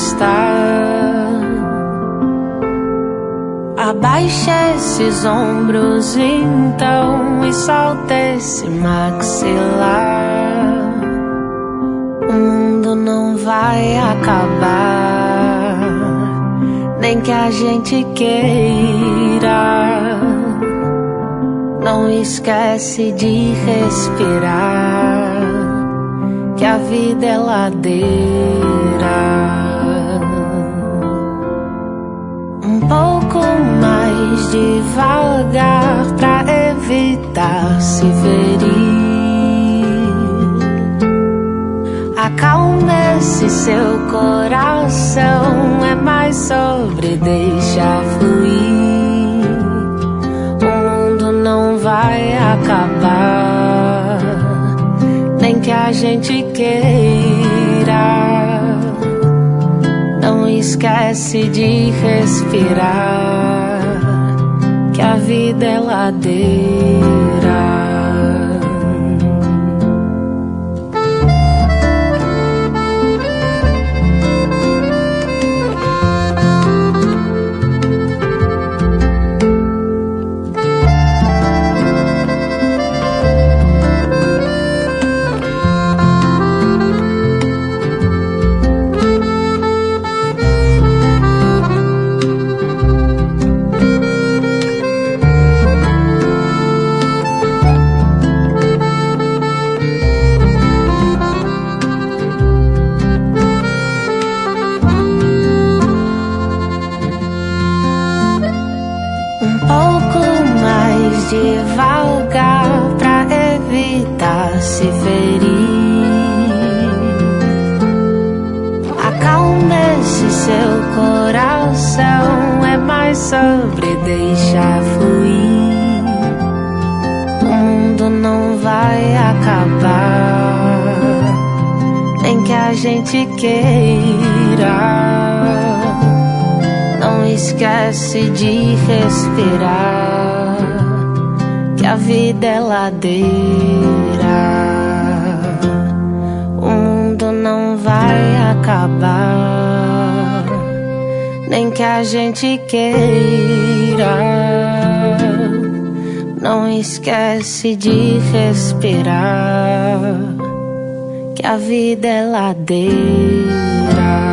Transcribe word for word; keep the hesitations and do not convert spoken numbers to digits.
está. Abaixa esses ombros então e solta esse maxilar. O mundo não vai acabar, nem que a gente queira. Não esquece de respirar, que a vida é ladeira. Um pouco mais devagar pra evitar se ferir. Acalma esse seu coração, é mais sobre deixar fluir. O mundo não vai acabar, nem que a gente queira. Não esquece de respirar, que a vida é ladeira. Devagar pra evitar se ferir. Acalma esse seu coração, é mais sobre deixar fluir. O mundo não vai acabar, nem que a gente queira. Não esquece de respirar, que a vida é ladeira. O mundo não vai acabar, nem que a gente queira. Não esquece de respirar, que a vida é ladeira.